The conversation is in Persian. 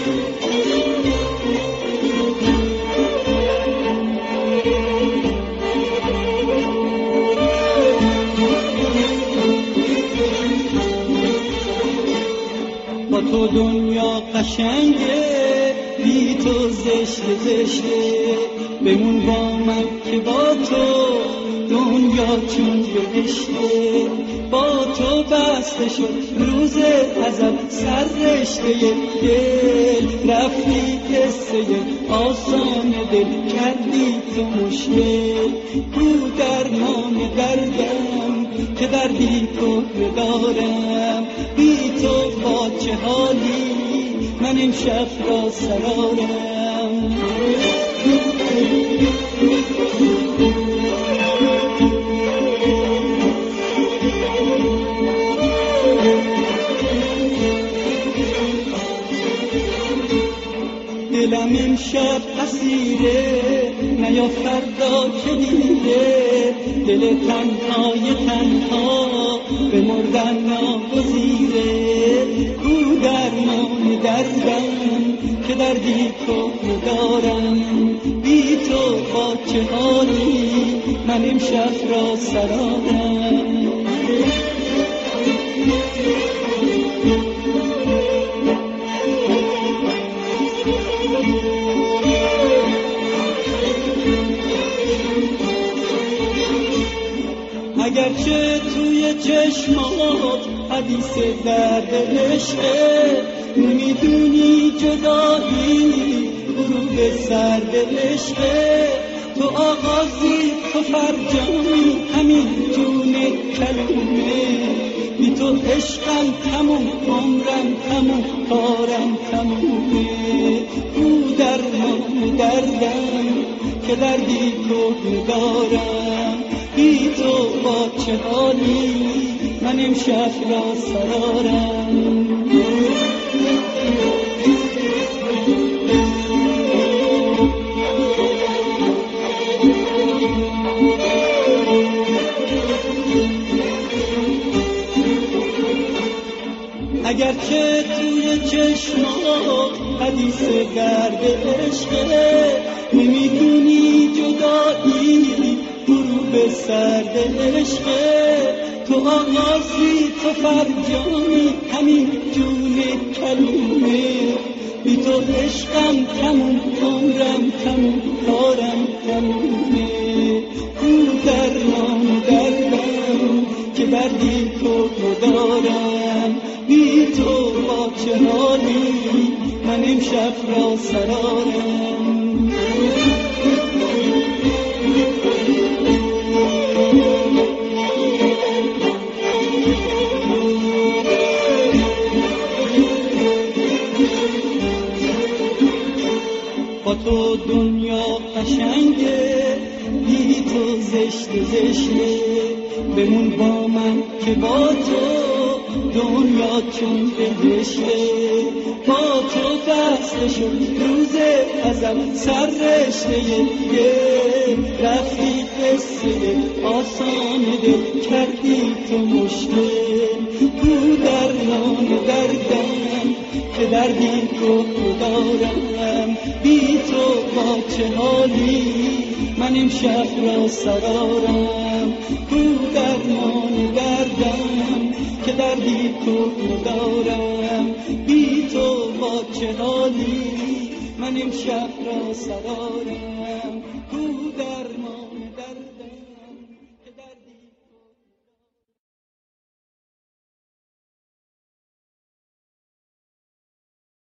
با تو دنیا قشنگه، بی تو زشته زشته. بمون با من که با تو دنیا چون بهشته. با تو بسته شد روز ازل سر رشته دل. رفتی قصه آسان دل کردی تو مشکل. کو درمان دردم که دردی تو ندارم. بی تو با چه حالی من امشب را سرارم. دلم امشب اسیره، نیا فردا که دیره. دل تنهای تنها به مردن ناگزیره. کو درمان دردم که دردی تو ندارم. بی تو با چه حالی من امشب را سرارم. اگرچه توی چشمات حدیث درد عشقه، نمیدونی جدایی غروب سرد عشقه. تو آغازی تو فرجامی همین جون کلمه. بی تو عشقم تموم، عمرم تموم، کارم تمومه. او درمان دردم که دردی تو ندارم. بی تو با چه حالی من امشب را سرارم. اگرچه توی چشمات حدیث درد عشقه، نمیدونی جدایی غروب سرد عشقه. تو آغازی تو فرجامی همین جون کلمه. بی تو عشقم تموم، عمرم تموم، کارم تمومه. او درمان دردم که دردی تو ندارم. بی تو با چه حالی من امشب را سرارم. با تو دنیا قشنگه، بی تو زشته زشته. بمون با من که با تو دنیا چون بهشته. با تو بسته شد روز ازل سر رشته دل. رفتی قصه آسان دل کردی تو مشکل. کو درمان دردم که دردی تو ندارم. بی تو با چه حالی من امشب را سرارم. کو درمان دردم که دردی تو ندارم. بی تو با چه حالی من امشب را سرارم. کو درمان